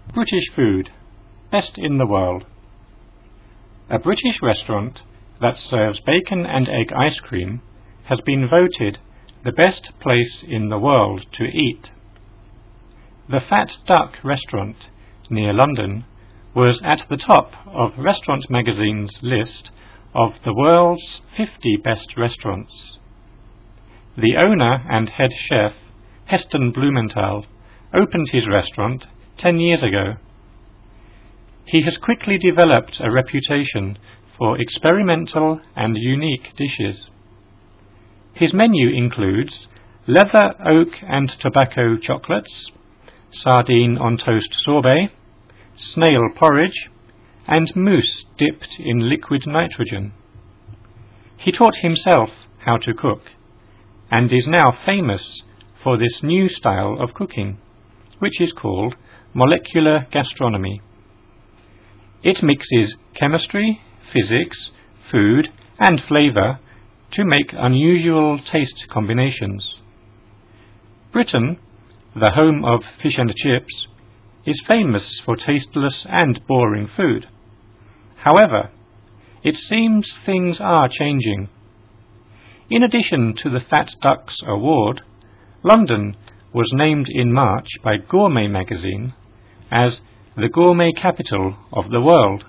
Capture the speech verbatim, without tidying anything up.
British food, best in the world. A British restaurant that serves bacon and egg ice cream has been voted the best place in the world to eat. The Fat Duck restaurant near London was at the top of Restaurant Magazine's list of the world's fifty best restaurants. The owner and head chef, Heston Blumenthal, opened his restaurant ten years ago. He has quickly developed a reputation for experimental and unique dishes. His menu includes leather, oak and tobacco chocolates, sardine on toast sorbet, snail porridge, and mousse dipped in liquid nitrogen. He taught himself how to cook, and is now famous for this new style of cooking, which is called molecular gastronomy. It mixes chemistry, physics, food, and flavour to make unusual taste combinations. Britain, the home of fish and chips, is famous for tasteless and boring food. However, it seems things are changing. In addition to the Fat Ducks Award, London was named in March by Gourmet magazine as the gourmet capital of the world.